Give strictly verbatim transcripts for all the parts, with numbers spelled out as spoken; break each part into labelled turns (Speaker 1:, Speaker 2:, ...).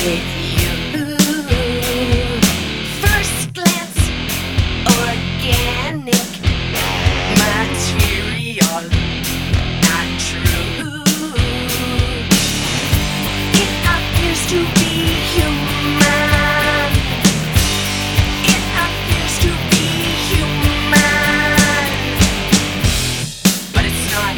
Speaker 1: with you. First glance, organic material, not true. It appears to be human. It appears to be human, but it's not.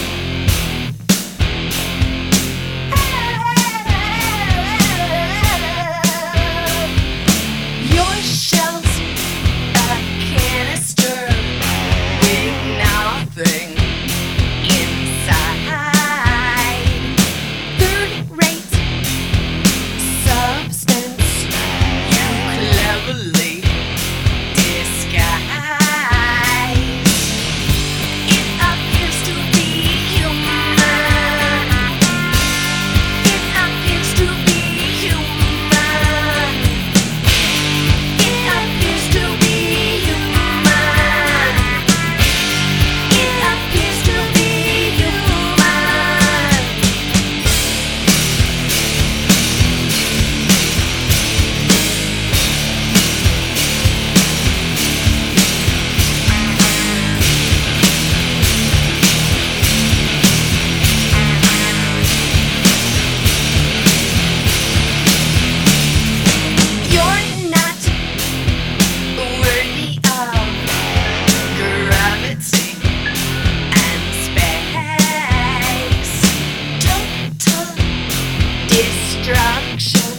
Speaker 1: Your shell's a canister with nothing inside. Third-rate substance you cleverly disguise. It appears to be human. It appears to be human. It appears to be human. It appears to be human. You're not worthy of gravity and space. Total destruction.